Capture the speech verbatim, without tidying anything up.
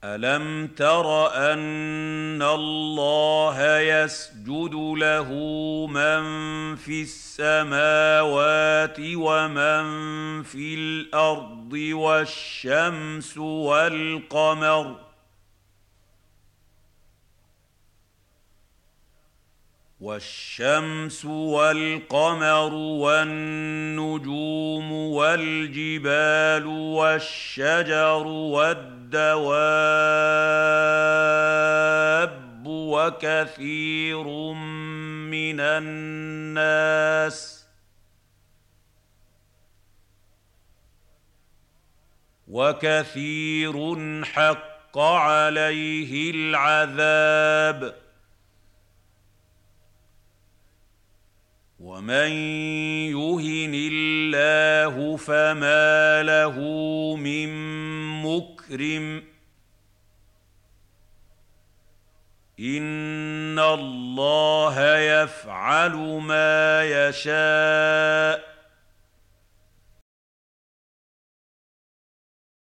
أَلَمْ تَرَ أَنَّ اللَّهَ يَسْجُدُ لَهُ مَن فِي السَّمَاوَاتِ وَمَن فِي الْأَرْضِ وَالشَّمْسُ وَالْقَمَرُ والشمس والقمر والنجوم والجبال والشجر والدواب وكثير من الناس وكثير حق عليه العذاب ومن يهن الله فما له من مكرم إن الله يفعل ما يشاء